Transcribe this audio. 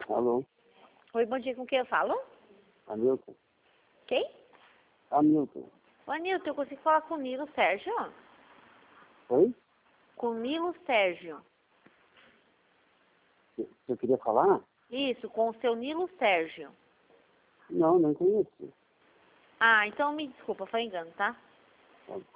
Alô? Oi, bom dia, com quem eu falo? Hamilton? Quem? Hamilton. Ô, Anilton, eu consigo falar com o Nilo Sérgio? Oi? Com o Nilo Sérgio. Você queria falar? Isso, com o seu Nilo Sérgio. Não, não conheço. Ah, então me desculpa, foi engano, tá? Tá.